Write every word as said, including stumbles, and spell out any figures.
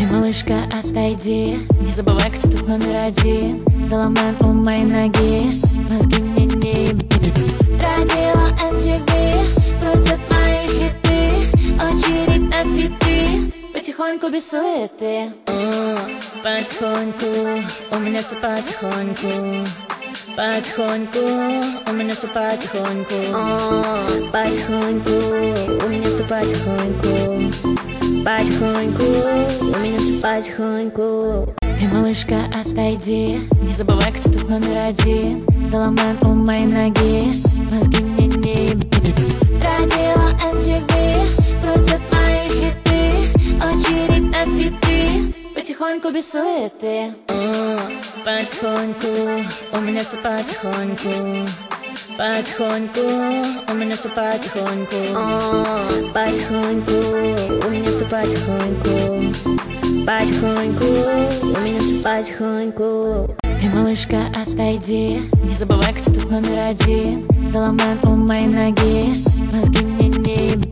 Эй, малышка, отойди, не забывай, кто тут номер один. Доломан у моей ноги, мозги мне не еби. Радио эм ти ви крутят мои хиты, очередь на фиты, потихоньку без суеты. О, потихоньку, у меня все потихоньку. Потихоньку, у меня все потихоньку. О, потихоньку, у меня все потихоньку. Потихоньку, у меня все потихоньку. Эй, малышка, отойди, не забывай, кто тут номер один. Доломан у моей ноги, мозги мне не еби. Радио эм ти ви крутят мои хиты, очередь на фиты, потихоньку без суеты. О, потихоньку, у меня все потихоньку. Потихоньку, у меня все потихоньку. О, потихоньку, у меня все потихоньку. Потихоньку, у меня все потихоньку. Эй, малышка, отойди, не забывай, кто тут номер один. Доломан у моей ноги, мозги мне не еби.